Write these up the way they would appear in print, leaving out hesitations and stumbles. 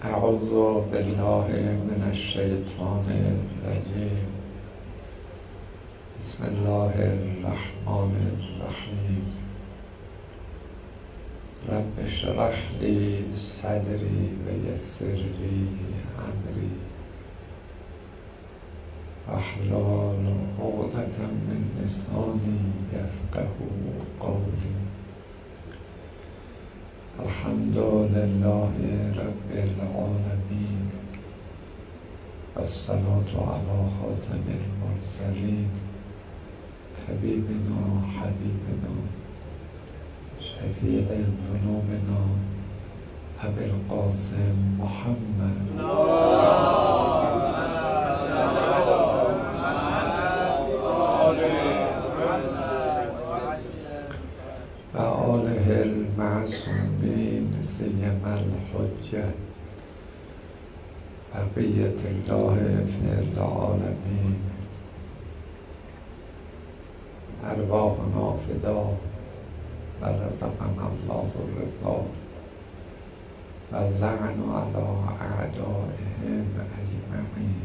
اعوذ بالله من الشیطان الرجیم. بسم الله الرحمن الرحیم. رب اشرح لی صدری و یسر لی امری واحلل عقدة من لسانی یفقهوا قولی. الحمد لله رب العالمین والصلاة علی خاتم المرسلین طبیبنا حبیبنا شفیع ذنوبنا ابی القاسم محمد و آله المعصومین سیما الحجة بقیة الله فی العالمین. ارواحنا فدا و رزقنا الله الرضا و اللعن علی اعدائهم اجمعین.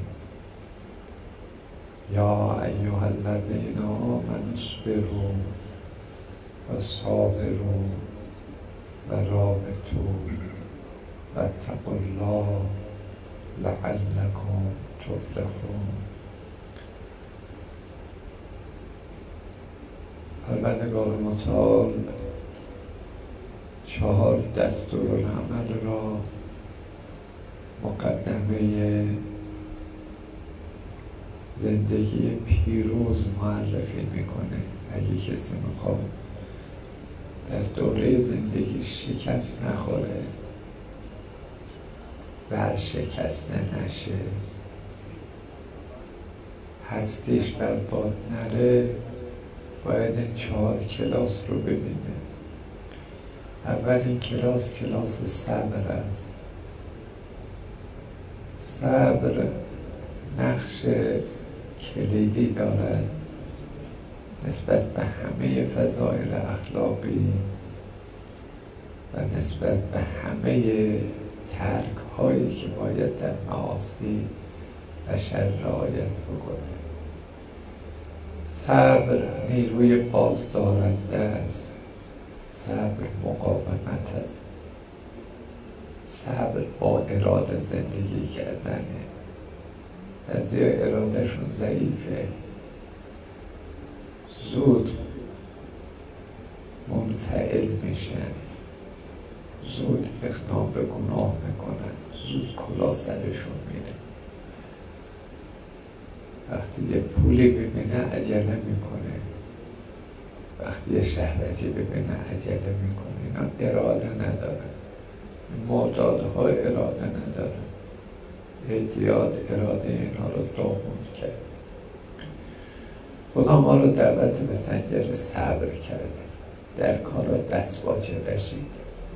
یا ایها الذین آمنوا اصبروا و صابروا و رابطوا و اتقوا الله لعلکم تفلحون. پروردگار متعال 4 دستورالعمل را مقدمه زندگی پیروز معرفی میکنه. اگه کسی میخواد در دوره زندگی شکست نخوره، ورشکسته نشه، هستیش برباد نره، باید این 4 کلاس رو ببینه. اولین کلاس صبر است. صبر نقش کلیدی دارد نسبت به همه فضایل اخلاقی و نسبت به همه ترک هایی که باید در معاصی بشر رعایت بکنه. صبر نیروی بازدارنده است. صبر مقاومت است. صبر با اراده زندگی کردنه. بعضی ارادهشون ضعیفه، زود منفعل میشن، زود اقدام به گناه میکنن، زود کلاه سرشون میره. وقتی یه پولی ببینه عجله میکنه، وقتی یه شهوتی ببینه عجله میکنه. اینا اراده ندارن، معتادها اراده ندارن. اعتیاد اراده اینا رو داغون کرد. خدا ما رو دعوت به سنگر صبر کرده. در کارا دست باچه رشید،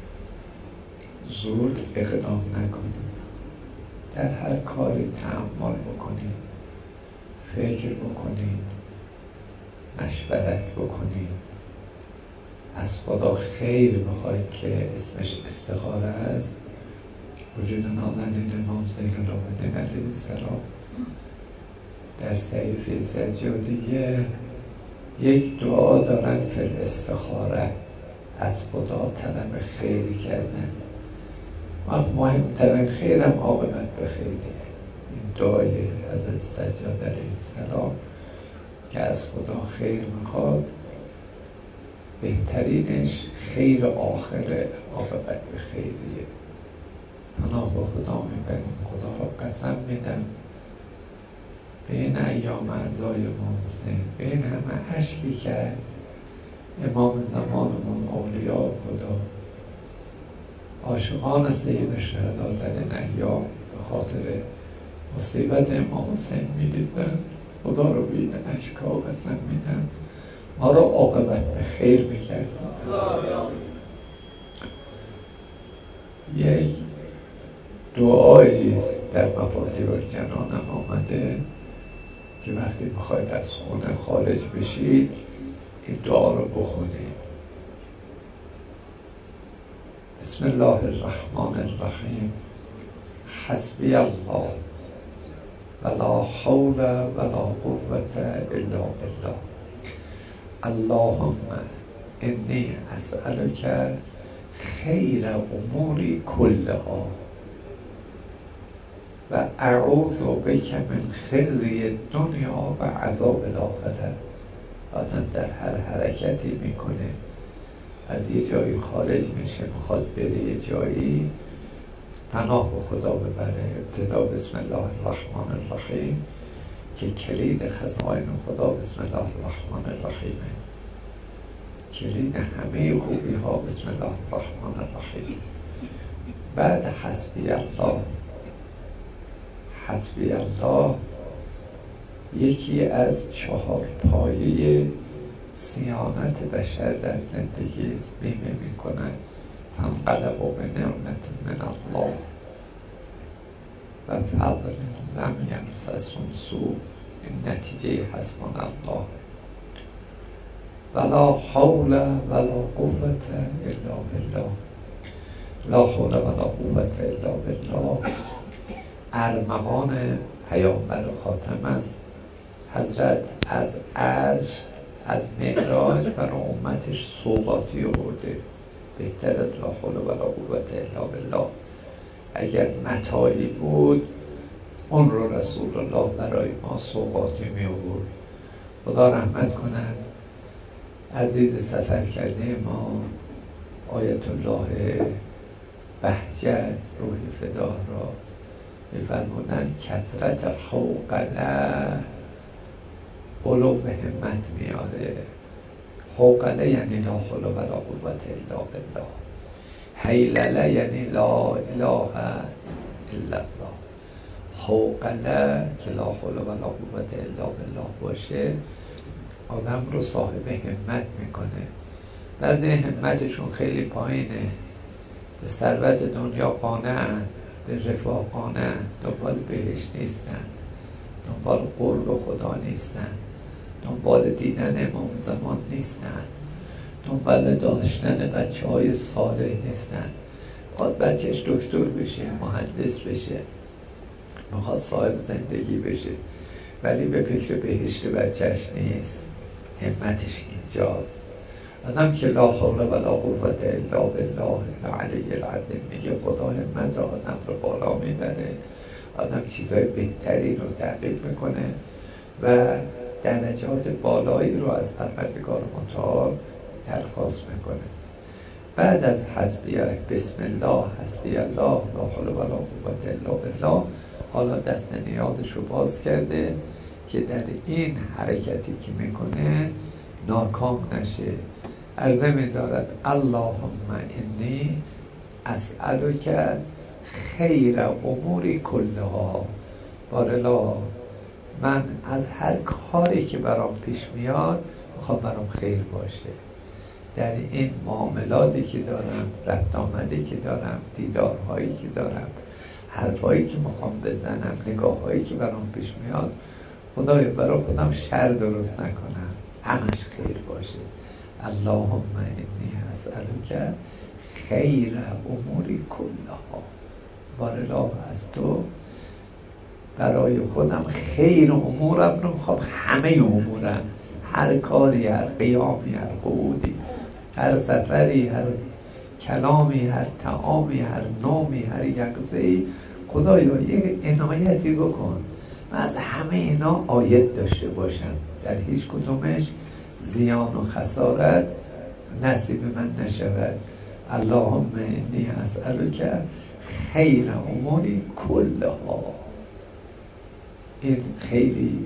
زود اقدام نکنید. در هر کاری تأمل بکنید، فکر بکنید، مشورت بکنید، از خدا خیر بخواید که اسمش استخاره است. وجود نازنین امام زین العابدین علیه السلام در صحیفه سجادیه یک دعا دارن فی الاستخاره، از خدا طلب خیر کردن. مهمترین خیرم عاقبت به خیره. این دعای حضرت سجاد علیه السلام که از خدا خیر میخواد، بهترینش خیر آخره، عاقبت به خیریه. پناه با خدا میبریم. خدا را قسم میدم به این ایام عزای محسن، به این همه اشکی کرد امام زمانمون، اولیاء خدا، عاشقان سید الشهدا در این ایام به خاطر مصیبت امام حسین میریزن. خدا رو به این اشکا قسم میدم ما رو عاقبت به خیر بکرد. یک دعایی است در مفاتیح الجنان آمده که وقتی میخواید از خونه خارج بشید این دعا رو بخونید. بسم الله الرحمن الرحیم. حسبی الله ولا حول ولا قوة الا بالله. اللهم انی اسألک خیر اموری کلها و اعوذ بک من خزی دنیا و عذاب الاخره. آدم در هر حرکتی میکنه، از یه جایی خارج میشه، میخواد بره یه جایی، پناه به خدا ببره. ابتدا بسم الله الرحمن الرحیم که کلید خزائن خدا بسم الله الرحمن الرحیمه، کلید همه خوبی ها بسم الله الرحمن الرحیم. بعد حسبی الله. حسبی الله یکی از 4 پایه صیانت بشر در زندگی است. بیمه میکنن فانقلبوا بنعمت من الله و فضل لم یمسسهم سوء. این نتیجه حسبنا الله. ولا حول ولا قوة الا بالله. لا حول ولا قوة الا بالله ارمغان پیامبر خاتم است. حضرت از عرش، از معراج برای امتش سوغاتی آورده، بهتر از لا حول ولا قوة الا بالله. اگر متاعی بود اون رو رسول الله برای ما سوغاتی می آورد. خدا رحمت کند عزیز سفر کرده ما آیت الله بهجت روحی فدا را می‌فرمودند کثرت حوقله علو به همت میاره. حوقله یعنی لا حول ولا قوة الا بالله. حیلله یعنی لا اله الا الله. حوقله که لا حول ولا قوة الا بالله باشه آدم رو صاحب همت میکنه. بعضی همتشون خیلی پایینه، به ثروت دنیا قانعن، به رفاه قانعن، دنبال بهشت نیستن، دنبال قرب خدا نیستن، دنبال دیدن امام زمان نیستن، دنبال داشتن بچه های صالح نیستن. میخواد بچهش دکتر بشه، مهندس بشه، میخواد صاحب زندگی بشه، ولی به فکر بهشت بچهش نیست. همتش اینجاست. آدم که لا حول ولا قوة الا بالله العلی العظیم میگه خدا همت آدم رو بالا میبره، آدم چیزای بهتری رو تعقیب میکنه و درجات بالایی رو از پروردگار متعال درخواست میکنه. بعد از حسبی بسم الله حسبی الله لا حول ولا قوة الا بالله حالا دست نیازش رو باز کرده که در این حرکتی که میکنه ناکام نشه. عرضه می‌دارد اللهم انی اسألک خیر اموری کلها. بارلا من از هر کاری که برام پیش میاد میخوام برام خیر باشه. در این معاملاتی که دارم، رفت آمدی که دارم، دیدارهایی که دارم، حرفایی که میخوام بزنم، نگاههایی که برام پیش میاد، خدایا برای خودم شر درست نکنم، همش خیر باشه. اللهم انی اسألک خیر اموری کلها. بارالله از تو برای خودم خیر امورم رو میخوام، همه امورم، هر کاری، هر قیامی، هر قعودی، هر سفری، هر کلامی، هر طعامی، هر نومی، هر یقظه‌ای، خدایا یک عنایتی بکن من از همه اینا عاید داشته باشم، در هیچ کدومش زیان و خسارت نصیب من نشود. اللهم انی اسألک خیر اموری کلها. این خیلی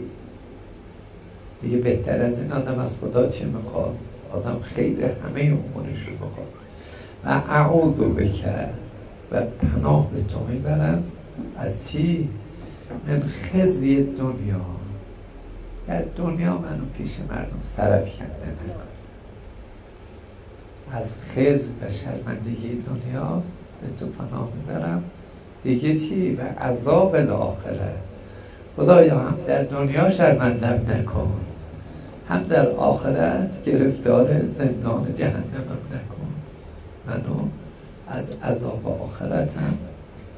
دیگه بهتر از این آدم از خدا چه میخواد؟ آدم خیر همه امورش رو بخواد. و اعوذ بک و پناه به تو میبرم از چی؟ من خزی دنیا. در دنیا منو پیش مردم سرافکنده نکن. از خز و شرمندگی دنیا به تو پناه میبرم. دیگه چی؟ و عذاب الاخره. خدایا هم در دنیا شرمندم نکن، هم در آخرت گرفتار زندان جهنمم نکن. منو از عذاب آخرت هم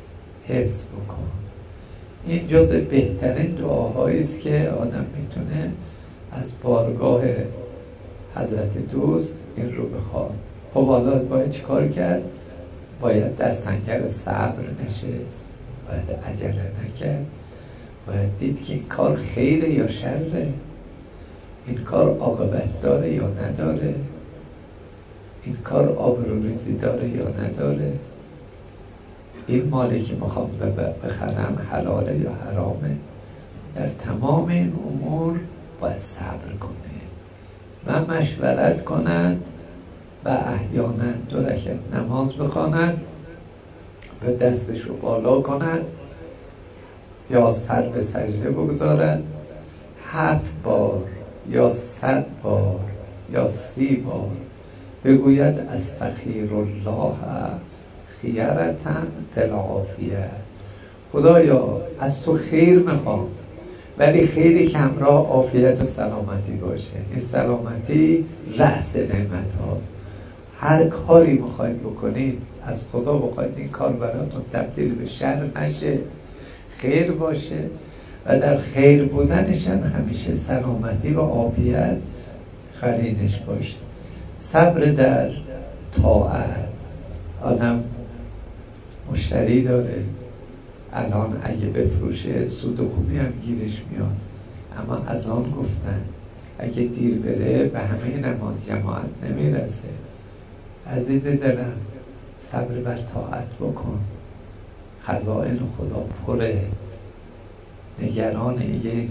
حفظ بکن. این جز بهترین دعاهایی است که آدم میتونه از بارگاه حضرت دوست این رو بخواد. خب حالا باید چیکار کرد؟ باید دستنگر صبر نشست، باید عجله نکرد، باید دید که این کار خیره یا شره، این کار عاقبت داره یا نداره، این کار آبروریزی داره یا نداره، این مالی که میخوام بخرم حلاله یا حرامه. در تمام این امور باید صبر کنه و مشورت کنند و احیانا 2 رکعت نماز بخواند و دستش رو بالا کند یا سر به سجده بگذارد 7 بار یا 100 بار یا 30 بار بگوید استغفرالله خیرتن بالعافیه. خدایا از تو خیر میخوام، ولی خیری که همراه عافیت و سلامتی باشه. این سلامتی رأس نعمت هاست. هر کاری میخواید بکنید از خدا بخواید این کار براتون تبدیل به شر نشه، خیر باشه و در خیر بودنش هم همیشه سلامتی و عافیت قرینش باشه. صبر در طاعت. آدم مشتری داره، الان اگه بفروشه سود و خوبی هم گیرش میاد، اما از آن گفتن اگه دیر بره به همه نماز جماعت نمیرسه. عزیز دلم صبر بر طاعت بکن، خزائن خدا پره. نگران یک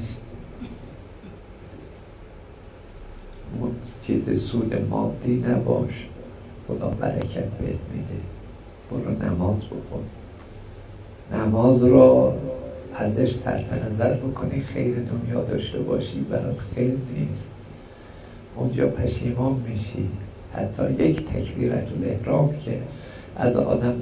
چیز سود مادی نباش، خدا برکت بهت میده. برو نماز بخون، نماز رو ازش صرف نظر بکنی خیر دنیا داشته باشی برات خیر نیست، اونجا پشیمان میشی. حتی یک تکبیرت الاحرام که از آدم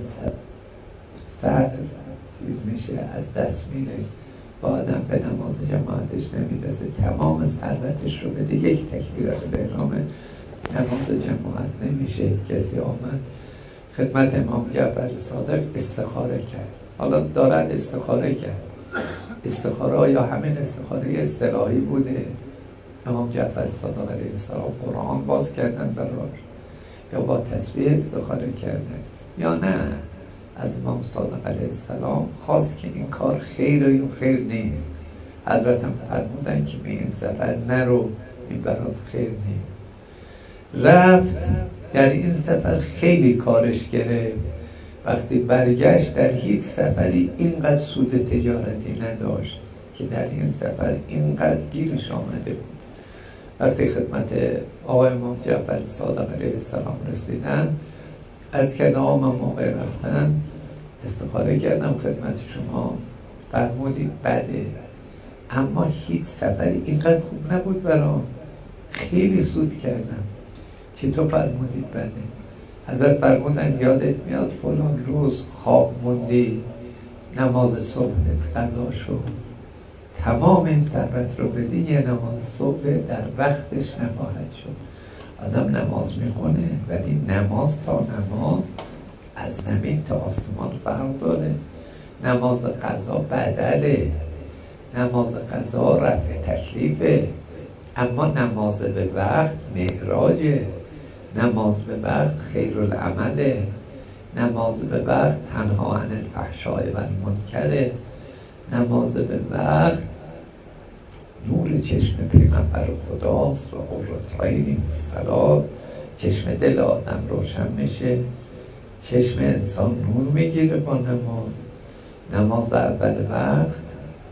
سر چیز میشه، از دست میره، با آدم به نماز جماعتش نمیرسه. تمام ثروتش رو بده، یک تکبیرت الاحرام نماز جماعت نمیشه. کسی آمد خدمت امام جعفر صادق استخاره کرد، حالا دارد استخاره کرد، استخاره یا همین استخاره اصطلاحی بوده، امام جعفر صادق علیه السلام قرآن باز کردن براش، یا با تسبیح استخاره کردن، یا نه از امام صادق علیه السلام خواست که این کار خیر یا خیر نیست. حضرت هم فرمودن که به این سفر نرو، این برات خیر نیست. رفت در این سفر خیلی کارش گرفت، وقتی برگشت در هیچ سفری اینقدر سود تجارتی نداشت که در این سفر اینقدر گیرش آمده بود. وقتی خدمت آقای امام جعفر صادق علیه السلام رسیدن، از کلام موقع رفتن استخاره کردم خدمت شما، فرمودید بده، اما هیچ سفری اینقدر خوب نبود برام، خیلی سود کردم. چطور فرمودید بده؟ حضرت فرمودن یادت میاد فلان روز خواب موندی، نماز صبحت قضا شد، تمام این ثروت رو بدی، یه نماز صبح در وقتش نخواهد شد. آدم نماز میخونه ولی نماز تا نماز از زمین تا آسمان فرق داره. نماز قضا بدله، نماز قضا رفع تکلیفه، اما نماز به وقت معراجه، نماز به وقت خیرالعمله، نماز به وقت تنها عن الفحشاء و المنکره، نماز به وقت نور چشم پیغمبر خداست و قرة عین الصلاة. چشم دل آدم روشن میشه، چشم انسان نور میگیره با نماز. نماز اول وقت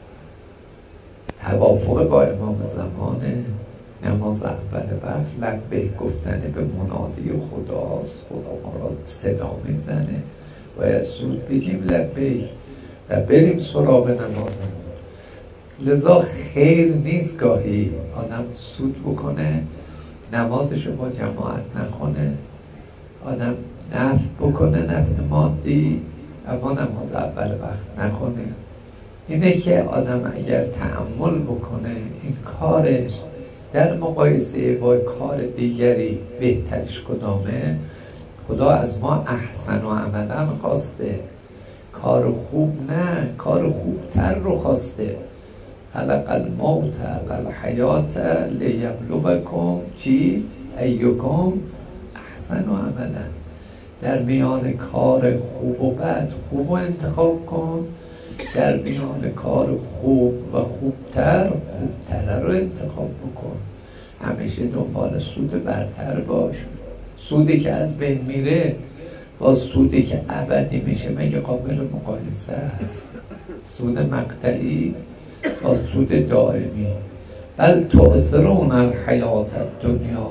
توافق با امام زمانه، نماز اول وقت لبیک گفتن به منادی خداست، خدا ما را صدا میزنه، باید زود بگیم لبیک و بریم سراغ نمازمون. لذا خیر نیست گاهی آدم سود بکنه نمازشو با جماعت نخونه، آدم نفع بکنه نفع مادی اما نماز اول وقت نخونه. اینه که آدم اگر تأمل بکنه این کارش در مقایسه با کار دیگری بهترش کدامه، خدا از ما احسن و عملا خواسته. کار خوب نه، کار خوبتر رو خواسته. خلق الموت و الحیات لیبلوکم چی؟ ایکم احسن عملا. در میان کار خوب و بد خوب رو انتخاب کن، در میان کار خوب و خوبتر خوبتر رو انتخاب بکن. همیشه دنبال سود برتر باش. سودی که از بین میره با سودی که ابدی میشه مگه قابل مقایسه است؟ سود مقطعی با سود دائمی. بل تؤثرون الحیات الدنیا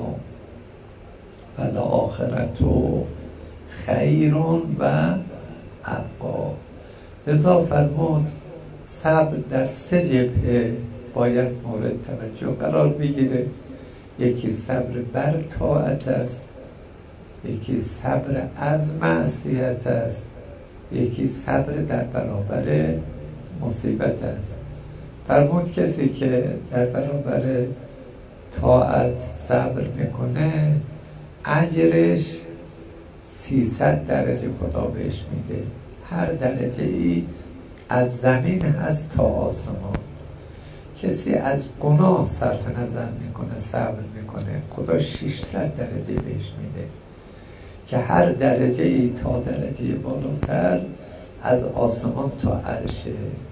والآخرة خیر و ابقی. لذا فرمود صبر در 3 جبهه باید مورد توجه قرار بگیره. یکی صبر بر طاعت است، یکی صبر از معصیت است، یکی صبر در برابر مصیبت است. فرمود کسی که در برابر طاعت صبر میکنه اجرش 300 درجه خدا بهش میده. هر درجه ای از زمین هست تا آسمان. کسی از گناه صرف نظر میکنه صبر میکنه خدا 600 درجه بهش میده که هر درجه ای تا درجه بالاتر از آسمان تا عرشه.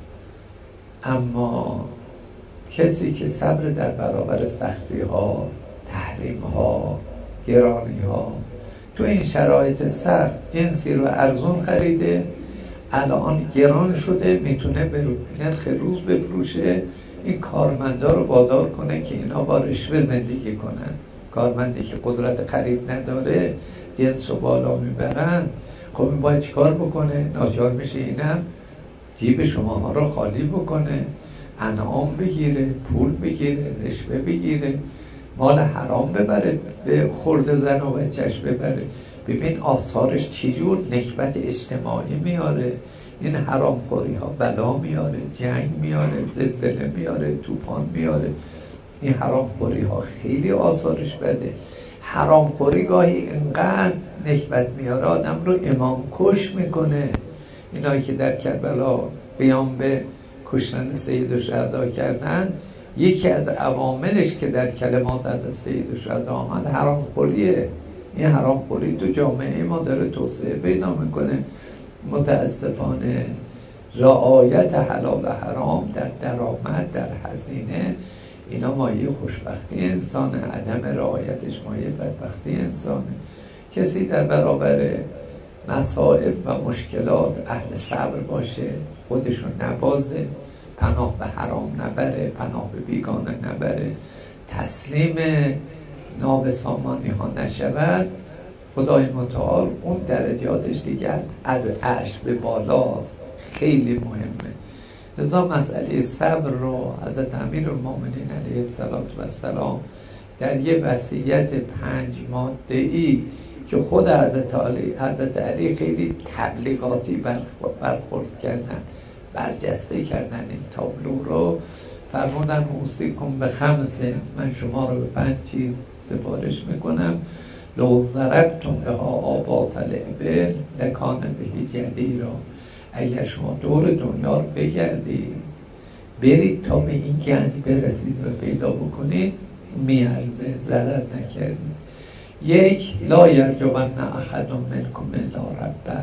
اما کسی که صبر در برابر سختی ها، تحریم ها، گرانی ها، تو این شرایط سخت جنسی رو ارزون خریده الان گران شده میتونه به نرخ روز بفروشه، این کارمندا رو وادار کنه که اینا با رشوه زندگی کنن. کارمندی که قدرت خرید نداره جنس رو بالا میبرن، خب این باید چیکار بکنه؟ ناچار میشه اینم جیب شماها رو خالی بکنه، انعام بگیره، پول بگیره، رشوه بگیره، مال حرام ببره، به خورد زن و بچه‌ش ببره. ببین آثارش چجور نکبت اجتماعی میاره. این حرامخوری ها بلا میاره، جنگ میاره، زلزله میاره، طوفان میاره. این حرامخوری ها خیلی آثارش بده. حرامخوری گاهی اینقدر نکبت میاره آدم رو امام کش میکنه. اینایی که در کربلا قیام به کشتن سید الشهدا کردن، یکی از عواملش که در کلمات از سید الشهدا آمد حرامخوریه. این حرامخوری تو جامعه ما داره توسعه پیدا میکنه. متاسفانه رعایت حلال و حرام در درآمد، در هزینه، اینا مایه خوشبختی انسانه، عدم رعایتش مایه بدبختی انسانه. کسی در برابر مصائب و مشکلات اهل صبر باشه، خودشو نبازه، پناه به حرام نبره، پناه به بیگانه نبره، تسلیم نابسامانی ها نشود، خدای متعال اون درجاتش دیگر از عرش به بالاست، خیلی مهمه. لذا مسئله صبر رو حضرت امیرالمومنین علیه السلام در یه وصیت 5 ماده‌ای که خود حضرت علی خیلی تبلیغاتی برخورد کردن، برجسته کردن این تابلو رو، فرمودن اوصیکم به 5، من شما رو به 5 چیز سفارش میکنم. لو ضربتم بها آباط الابل لکان بهی جدیرا. اگر شما دور دنیا رو بگردید، برید تا به این گنج برسید و پیدا بکنید، میارزه، ضرر نکردید. 1 لا یرجون احد منکم الا ربه،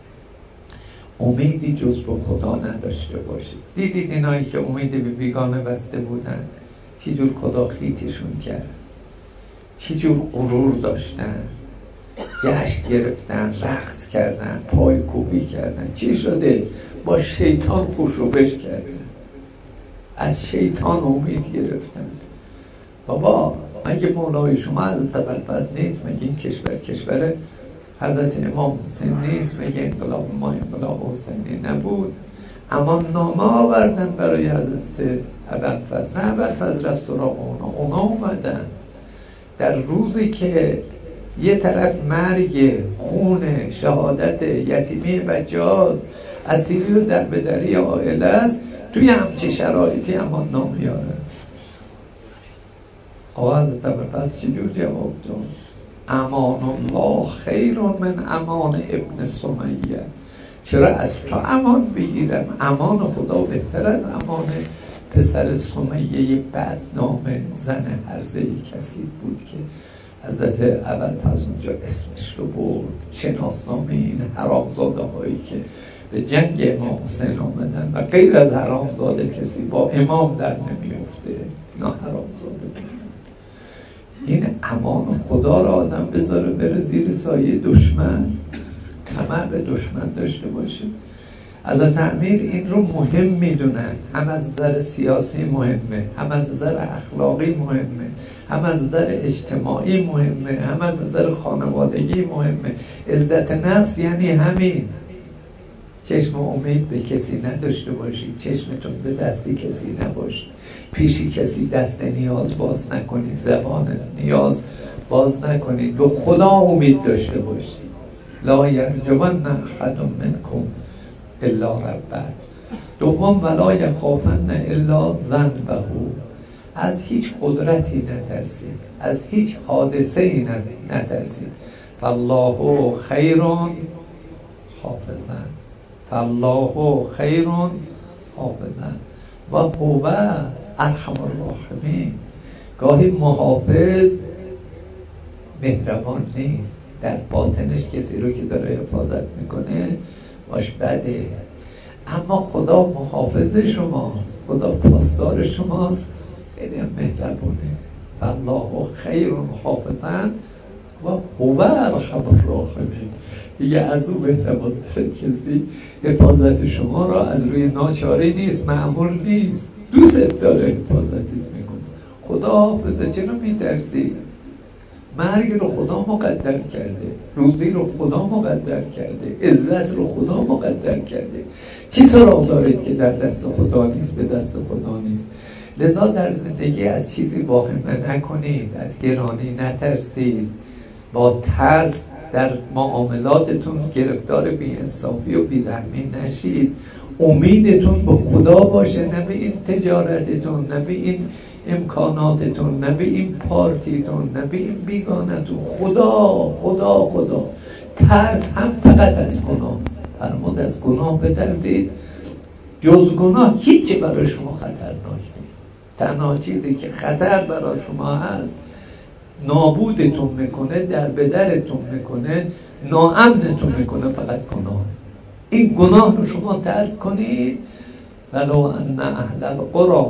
امیدی جز به خدا نداشته باشید. دیدید اینایی که امیدی به بیگانه بسته بودن چی جور خدا خیتشون کرد، چی جور غرور داشتن، جشن گرفتن، رقص کردن، پای کوبی کردن. چی شده؟ با شیطان خوشوبش کردن، از شیطان امید گرفتن. بابا مگه مولای شما حضرت ابوالفضل نیست؟ مگه این کشور حضرت امام حسین نیست؟ مگه انقلاب ما انقلاب حسینی نبود؟ اما نامه آوردن برای حضرت ابوالفضل، نه ابوالفضل رفت سراغ اونا اومدن در روزی که یه طرف مرگ، خون، شهادت، یتیمی و جاز، اسیری و دربدری عائله است، توی همچی شرایطی امان نامه یاره. آقا حضرت ابوالفضل چجور جواب داد؟ امان الله خیر من امان ابن سمیه. چرا از تو امان بگیرم؟ امان خدا بهتر از امان پسر سمیه بدنام زن هرزه‌ای کسی بود که حضرت ابوالفضل اونجا اسمش رو برد، شناسنامه این حرامزاده هایی که به جنگ امام حسین آمدن و غیر از حرامزاده کسی با امام در نمیفته، اینا حرامزاده بود. این امان خدا را آدم بذاره بره زیر سایه دشمن، طمع به دشمن داشته باشه. حضرت امیر این رو مهم میدونن، هم از نظر سیاسی مهمه، هم از نظر اخلاقی مهمه، هم از نظر اجتماعی مهمه، هم از نظر خانوادگی مهمه. عزت نفس یعنی همین، چشم امید به کسی نداشته باشید، چشمتون به دستی کسی نباشه، پیشی کسی دست نیاز باز نکنید، زبان نیاز باز نکنید، به خدا امید داشته باشید. لا یرجون احد منکم الا ربه. دوم ولا یخافن الا ذنبه، از هیچ قدرتی نترسید، از هیچ حادثه‌ای نترسید. فالله خیر حافظا، فالله خیر حافظا و هو ارحم الراحمین. گاهی محافظ مهربان نیست، در باطنش کسی رو که داره حفاظت میکنه باش بده، اما خدا محافظ شماست، خدا پاسدار شماست، خیلی هم مهربونه. فالله خیر حافظا و هو ارحم الراحمین. دیگه از او مهربان کسی حفاظت شما را از روی ناچاری نیست، مأمور نیست، دوست داره حفاظتت میکنه. خدا حافظه، چرا میترسی؟ مرگ رو خدا مقدر کرده، روزی رو خدا مقدر کرده، عزت رو خدا مقدر کرده. چی سراغ دارید که در دست خدا نیست، به دست خدا نیست؟ لذا در زندگی از چیزی واهمه نکنید، از گرانی نترسید، با ترس در معاملاتتون گرفتار بی‌انصافی و بی‌رحمی نشید. امیدتون به خدا باشه، نه به این تجارتتون، نه به این امکاناتتون، نه به این پارتیتون، نه به این بیگانتون. خدا خدا خدا. ترس هم فقط از گناه. فرمود از گناه بترسید، جز گناه هیچی برای شما خطرناک نیست. تنها چیزی که خطر برای شما هست، نابودتون میکنه، در بدرتون میکنه، ناامنتون میکنه، فقط گناه. این گناه رو شما ترک کنید. ولو ان اهل القرى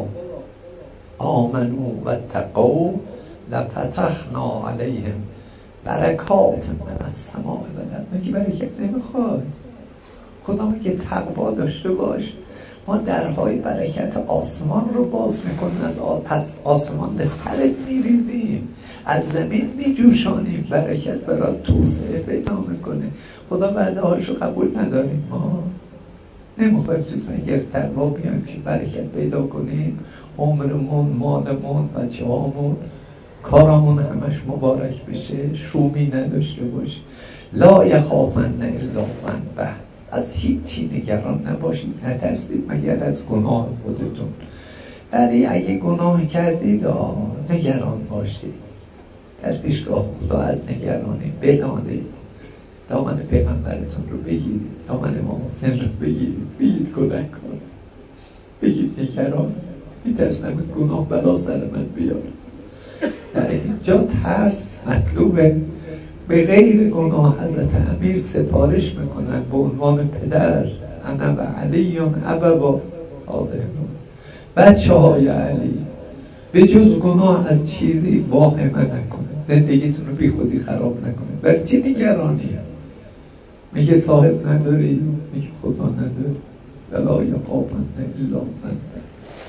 آمنوا و اتقوا لفتحنا علیهم برکات من السماء والارض. میگه برکت نمیخواد، خدا میگه تقوا داشته باش، ما درهای برکت آسمان رو باز میکنیم، از آسمان به سرت میریزیم، از زمین میجوشانیم، برکت برای توسعه پیدا میکنه. خدا وعده هاشو قبول نداریم، ما نمیخوایم تو سنگر تقوا بیایم که برکت پیدا کنیم، عمرمون، مالمون، بچه‌هامون، کارمون همش مبارک بشه، شومی نداشته باشه. لا یخافن الا ذنبه، از هیچی نگران نباشید، نترسید مگر از گناه خودتون. ولی اگه گناه کردید نگران باشید، در پیشگاه خدا از نگرانی بنالید، دامن پیغمبرتون رو بگیرید، دامن امام حسین رو بگید کودک کن، بگید نگران، میترسم از گناه بلا سر من بیاد. در اینجا ترس مطلوبه. به غیر گناه حضرت امیر سفارش میکنن به عنوان پدر، انا و علیون ابوا صادقون، بچه های علی، به جز گناه از چیزی واهمه نکنه، زندگیتون رو بی خودی خراب نکنه. برای چی نگرانی؟ میگه صاحب نداری، میگه خدا نداری. ولا یخافن الا ذنبه.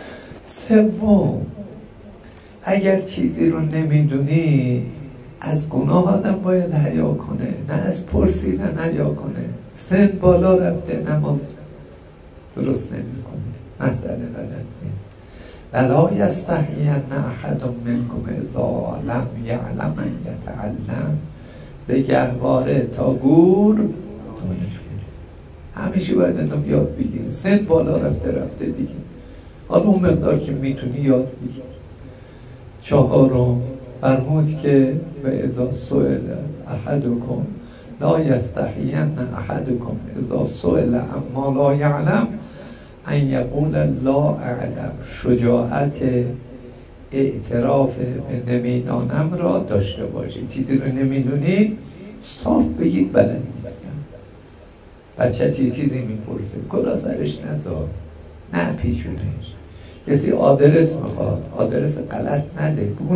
سوم، اگر چیزی رو نمیدونی، از گناه آدم باید حیا کنه، نه از پرسیدن حیا کنه. سن بالا رفته، نماز درست نمیکنه، مسئله بلد نیست. ولا یستحیین احد منکم اذا لم یعلم ان یتعلم. ز گهواره تا گور دانش گیر. همیشه باید ازم یاد بگیری. سن بالا رفته دیگه، حالا اون مقدار که میتونی یاد بگیر. چهارم فرمود که و اذا سئل احدکم لا یستحین احدکم اذا سئل عما لا یعلم ان یقول لا اعلم. شجاعت اعتراف به نمیدانم را داشته باشید. چیزی رو نمیدونید صاف بگید بلد نیستم. بچه یه چیزی میپرسه کلا سرش نذار، نه پیشونش. کسی آدرس میخواد، آدرس غلط نده، بگو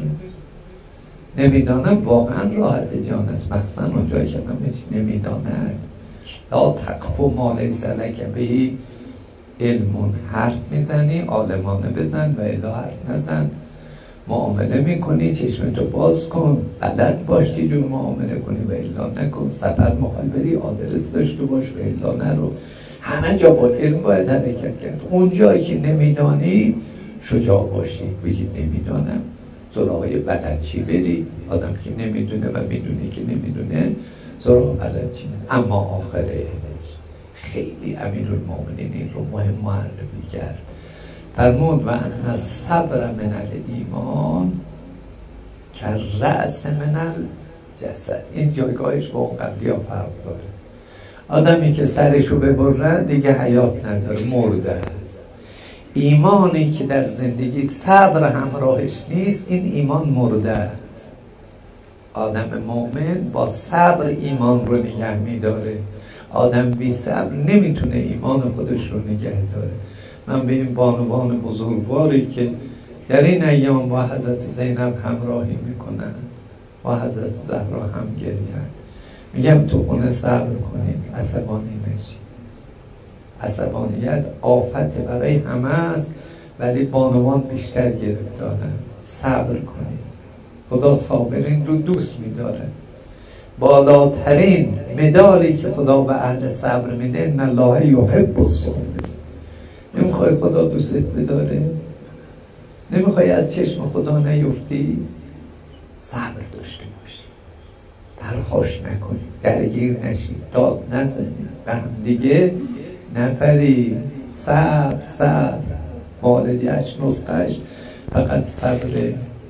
نمیدانم واقعا راحت جان است، مخصوصا اونجایی که همش نمیداند. لا تقف ما لیس لک به علم. حرف میزنی عالمانه بزن و الا حرف نزن. معامله میکنی چشمتو باز کن، بلد باش چی جور معامله کنی و الا نکن. سفر میخوای بری آدرس داشته باش و الا نرو. همه جا با علم باید حرکت کرد. اون جایی که نمیدانی شجاع باشی، بگید نمیدانم، سراغ بلد چی برید. آدم که نمیدونه و میدونه که نمیدونه سراغ بلد چی. اما آخره خیلی امیرالمومنین این رو مهم معرفی کرد. فرمود و ان الصبر من الایمان کالرأس من الجسد. این جایگاهش با اون قبلی ها فرق داره. آدمی که سرشو ببره دیگه حیات نداره، مرده است. ایمانی که در زندگی صبر همراهش نیست، این ایمان مرده است. آدم مؤمن با صبر ایمان رو نگه میداره. آدم بی صبر نمیتونه ایمان خودش رو نگه داره. من به این بانوان بزرگواری که در این ایام با حضرت زینب همراهی میکنن، با حضرت زهرا هم گریهن، میگم تو خونه صبر کنید، عصبانی نشید. عصبانیت آفت برای همه است، ولی بانوان بیشتر گرفتارن. صبر کنید. خدا صابرین رو دوست میداره. بالاترین مدالی که خدا به اهل صبر میده ان الله یحب الصابرین. نمیخوای خدا دوستت بداره؟ نمیخوای از چشم خدا نیفتی؟ صبر داشته باشی، پرخاش نکنی، درگیر نشی، داد نزنی، به هم دیگه نپری. صبر مالجش نسخش فقط صبره.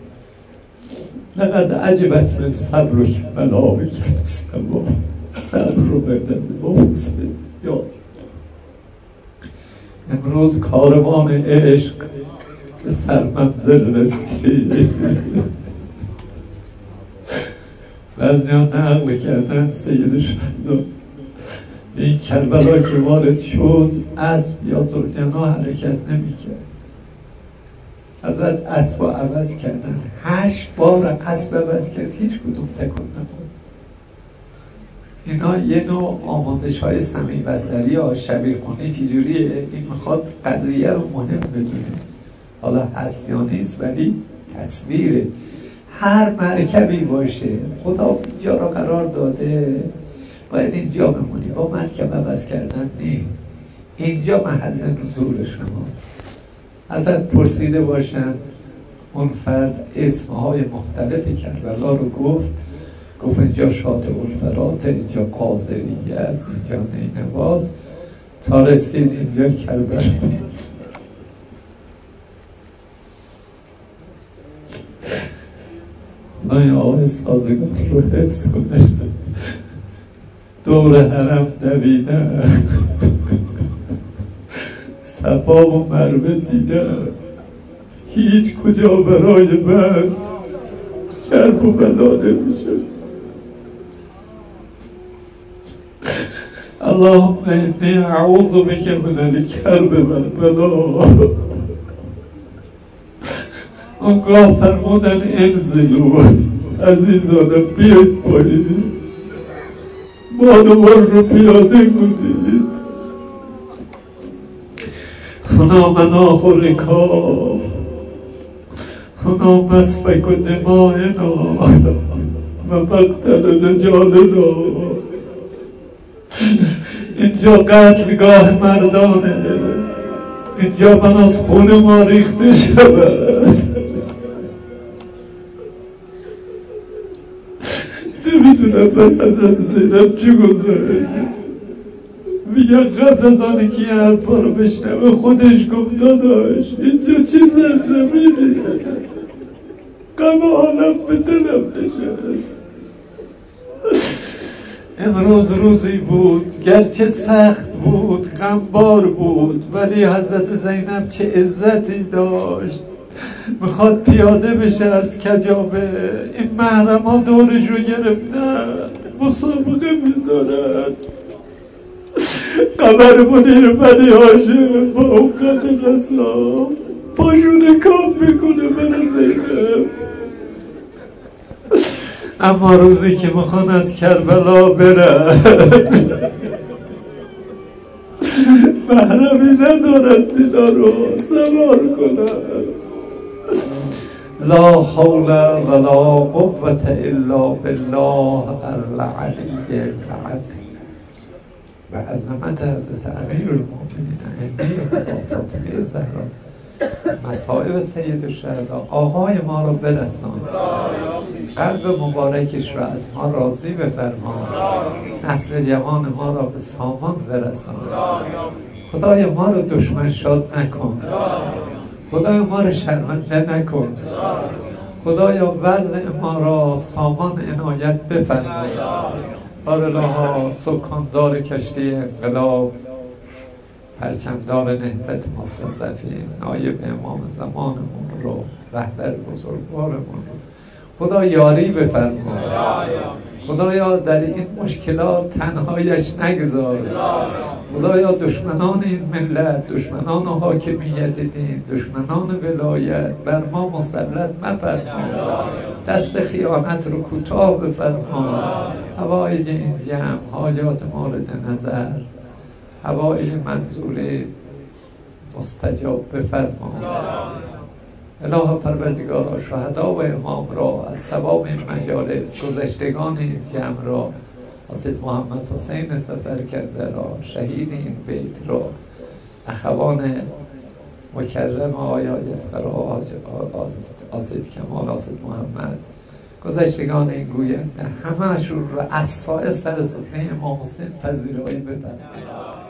لقد عجبت من صبر که ملابه کردستم با صبر رو بردازه با حسن یاد. امروز کاروان عشق به سرمنزل رسید. بعضی ها نقل کردن سید شهدا این کربلا که وارد شد اسب یا زوجنا حرکت نمی کرد. حضرت اسب رو عوض کردن، 8 بار اسب عوض کرد، هیچ کدوم تکون نخورد. اینا یه نوع آموزش های سمیع بصری یا شبیه خونی چجوریه. این میخواد قضیه رو مهم بدونه، حالا هست یا نیست ولی تصویره. هر مرکبی باشه خدا اینجا را قرار داده، باید اینجا بمونی. با مرکب عوض کردن نیست. اینجا محل نزول شما. ازت پرسیده باشن اون فرد اسمهای مختلف کربلا رو گفت اینجا شاطئ الفرات، اینجا قاضریه است، اینجا نینواز، تا رسید اینجا کربلا. خدای آقای سازگار رو حفظ کنه. دور حرم دویدن، صفا و مروه دیدن، هیچ کجا برای من شرف و بلا نمیشه. اللهم انی اعوذ بک من الکرب و البلا. آنگاه فرمودن انزلوا، عزیزانم بیاید پایین، بانوان رو پیاده کنید. خنا مناخ و رکاب، خنا مسفک و دمائنا و مقتل رجالنا. اینجا قتلگاه مردانه، اینجا من از خون ما ریخته شود. نمیتونم بر حضرت زینب چی گذاره. میگه قبل از آنه که یه حرفا رو بشنوه خودش گفت داداش اینجا چی زمینی، غم عالم به دلم نشست. امروز روزی بود گرچه سخت بود، غمبار بود، ولی حضرت زینب چه عزتی داشت. میخواد پیاده بشه از کجابه، این محرم ها دورش رو گرفتن، مسابقه میذارن. قمر منیر بنی هاشم با اوقات رسا پاشون کام میکنه بره زینب. اما روزی که میخوان از کربلا برن محرمی ندارد اینا رو سوار کنن. لا حول ولا قوة الا بالله العلی العظیم. و عظمت حضرت امیرالمؤمنین ائمه فاطمه زهرا، مصائب سید الشهدا، آقای ما را برسان، قلب مبارکش را از ما راضی بفرما، نسل جوان ما را به سامان برسان. خدای ما را دشمن شاد نکن، خدای ما را شرمنده نکن، خدایا وضع ما را سامان عنایت بفرما. بارالله سکاندار کشتی انقلاب، پرچمدار نهضت مستضعفین، نایب امام زمانمون رو، رهبر بزرگوارمون رو خدا یاری بفرما. خدایا در این مشکلات تنهایش نگذار. خدایا دشمنان این ملت، دشمنان حاکمیت دین، دشمنان ولایت بر ما مسلط مفرما. دست خیانت رو کوتاه بفرما. حوایج این جمع، حاجات مورد نظر، حوایج منظور مستجاب بفرما. اله پروردگارا، شهدا و امام را از ثواب این مجالس، گذشتگان این جمع را، حسید محمد حسین سفر کرده را، شهید این بیت را، اخوان مکرم آقای حاجت فرا، حسید کمال، حسید محمد، گذشتگان این گوینده، همه شون را از سایه سر سفره امام حسین پذیرایی ببرد.